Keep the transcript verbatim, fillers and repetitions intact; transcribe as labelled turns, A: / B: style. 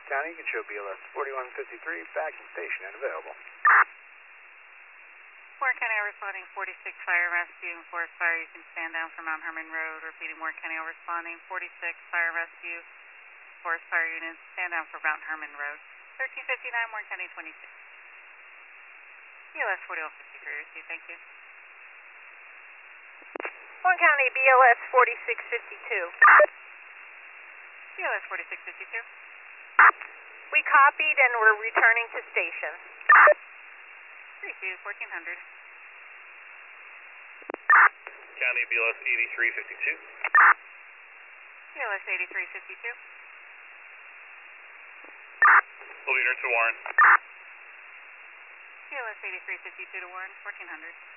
A: County, you can show B L S forty-one fifty-three, backing station and available.
B: Warren County responding forty-six fire rescue and forest fire. You can stand down for Mount Herman Road. Repeating, Warren County responding forty-six fire rescue, forest fire units, stand down for Mount Herman Road. thirteen fifty-nine, Warren County twenty-six. B L S forty-one fifty-three, receive, thank you.
C: Warren County, B L S forty-six fifty-two.
B: B L S forty-six fifty-two.
C: We copied and we're returning to station.
B: Receive, fourteen hundred.
D: County, B L S eighty-three fifty-two.
B: B L S eighty-three fifty-two.
D: Leader to Warren.
B: B L S eighty-three fifty-two to Warren, fourteen hundred.